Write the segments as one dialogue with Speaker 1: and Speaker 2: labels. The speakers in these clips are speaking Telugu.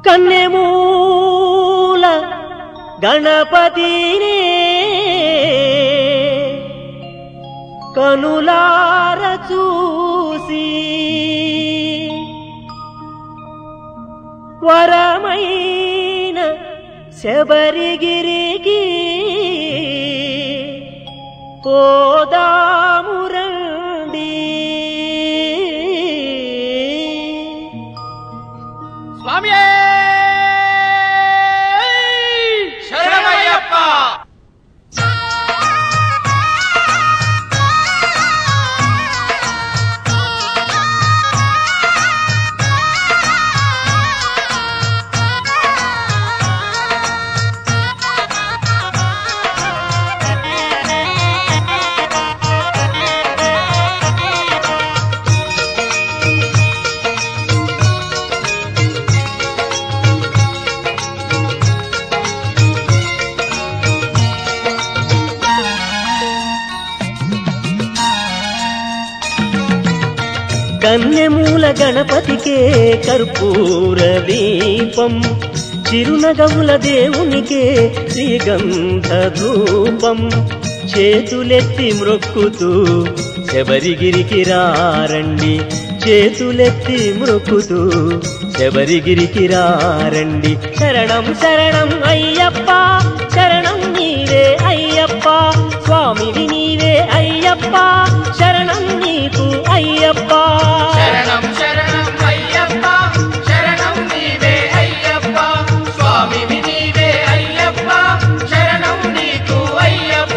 Speaker 1: కన్నెమూల గణపతినే కనులార చూసి వరమైన శబరిగిరికి పోదాము రండి.
Speaker 2: స్వామియే శరణమయ్యప్ప.
Speaker 1: కన్నెమూల గణపతికే కర్పూర దీపం, చిరునగవుల దేవునికే శ్రీగంధ ధూపం. చేతులెత్తి మ్రొక్కుతూ శబరిగిరికి రారండి, చేతులెత్తి మ్రొక్కుతూ శబరిగిరికి రారండి. శరణం శరణం అయ్యప్ప, శరణం నీవే అయ్యప్ప, స్వామివి నీవే అయ్యప్ప, శరణం నీకు అయ్యప్ప.
Speaker 2: శరణం శరణం అయ్యప్ప, శరణం నీవే అయ్యప్ప, స్వామివి నీవే అయ్యప్ప, శరణం నీకు అయ్యప్ప.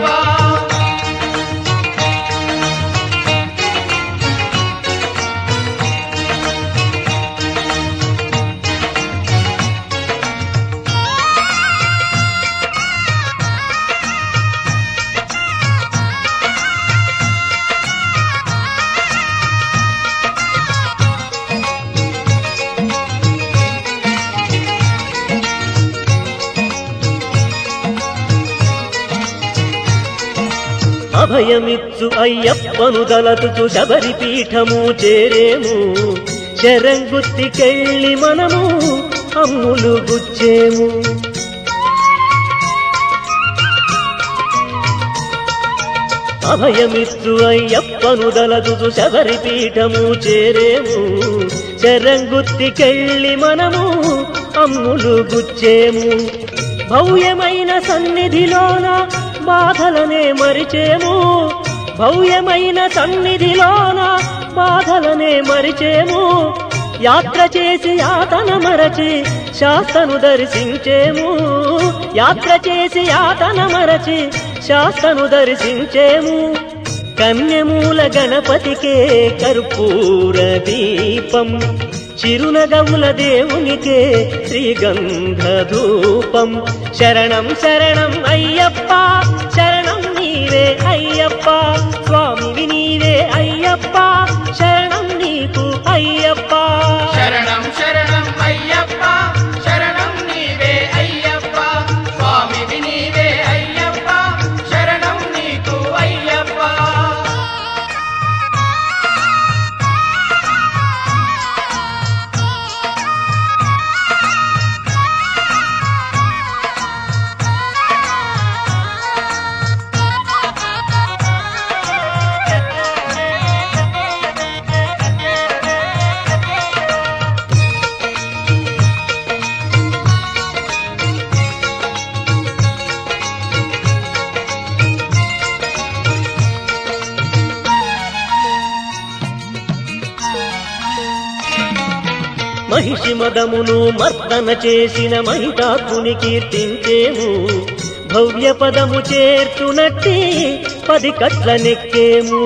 Speaker 1: అభయమిచ్చు అయ్యప్పను దలతుచు శబరి పీఠము చేరేము, శరంగుత్తికెళ్ళి మనము అమ్ములు గుచ్చేము. అభయమిచ్చు అయ్యప్పను దలతుచు శబరి పీఠము చేరేము, శరంగుత్తికెళ్ళి మనము అమ్ములు గుచ్చేము. భవ్యమైన సన్నిధిలోన బాధలనే మరిచేము, భవ్యమైన సన్నిధిలోన బాధలనే మరిచేము. యాత్ర చేసి యాతన మరచి శాస్తను దర్శించేము, యాత్ర చేసి యాతన మరచి శాస్తను దర్శించేము. కన్యమూల గణపతికే కర్పూర దీపం, చిరునగవుల దేవునికే శ్రీగంధ ధూపం. శరణం శరణం అయ్యప్ప, శరణం నీవే అయ్యప్ప, స్వామివి నీవే అయ్యప్ప, శరణం నీకు అయ్యప్ప.
Speaker 2: శరణం శరణం అయ్యప్ప, శరణం నీవే అయ్యప్ప, స్వామివి నీవే అయ్యప్ప, శరణం నీకు అయ్యప్ప.
Speaker 1: మహిషి మదమును మర్దన చేసిన మహితాత్ముని కీర్తించేము, భవ్య పదము చేర్చునట్టి 10 కట్ల నెక్కేము.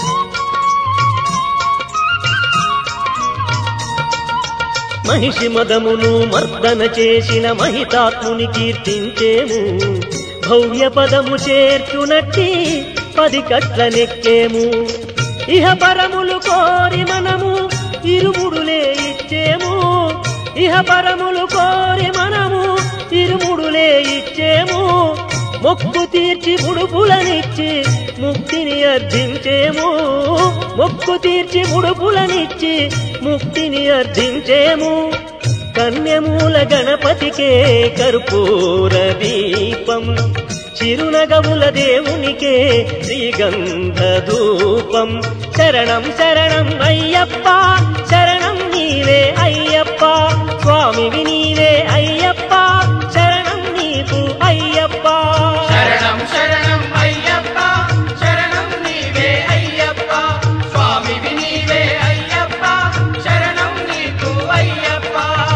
Speaker 1: మహిషి మదమును మర్దన చేసిన మహితాత్ముని కీర్తించేము, భవ్య పదము చేర్చునట్టి 10 కట్ల నెక్కేము. ఇహ పరములు కోరి మనము ఇరుముడులే ఇచ్చేము, ఇహ పరములు కోరి మనము ఇరుముడులే ఇచ్చేము. మొక్కు తీర్చి ముడుపులనిచ్చి ముక్తిని అర్థించేము, మొక్కు తీర్చి ముడుపులనిచ్చి ముక్తిని అర్థించేము. కన్యమూల గణపతికే కర్పూర దీపం చిరునగవుల దేవునికే శ్రీగంధ ధూపం శరణం శరణం అయ్యప్ప శరణం నీవే అయ్యప్ప స్వామివి నీవే అయ్యప్ప శరణం నీకు అయ్యప్ప
Speaker 2: శరణం శరణం అయ్యప్ప శరణం నీవే అయ్యప్ప స్వామివి నీవే అయ్యప్ప శరణం నీకు అయ్యప్ప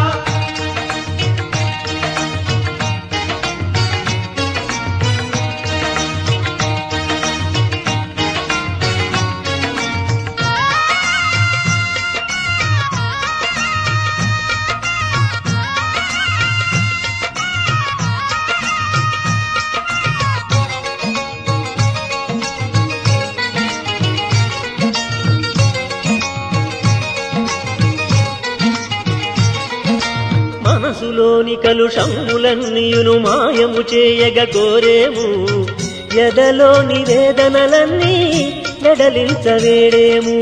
Speaker 1: మనసులోని కలుషములన్నీయును మాయము చేయగ కోరేము ఎదలోని వేదనలన్నీ వెడలించవేడేము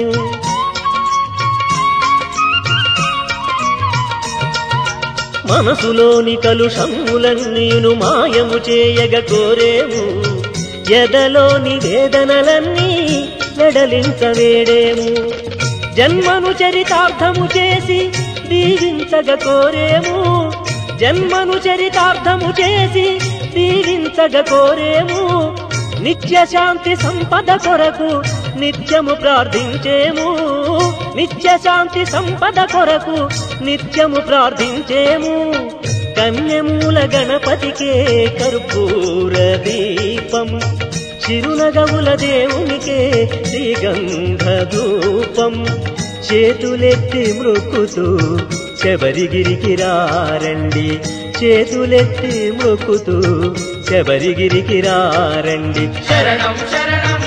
Speaker 1: మనసులోని కలుషములన్నీయును మాయము చేయగ కోరేము ఎదలోని వేదనలన్నీ వెడలించవేడేము జన్మను చరితార్థము చేసి దీవించగ కోరేము జన్మను చరితార్థము చేసి దీవించగ కోరేము నిత్య శాంతి సంపద కొరకు నిత్యము ప్రార్థించేము నిత్య శాంతి సంపద కొరకు నిత్యము ప్రార్థించేము కన్యమూల గణపతికే కర్పూర దీపం చిరునగవుల దేవునికే శ్రీగంధ ధూపం చేతులెత్తి మృక్కుతూ శబరిగిరికి రారండి చేతులెత్తి మృక్కుతూ శబరిగిరికి రారండి
Speaker 2: శరణం శరణం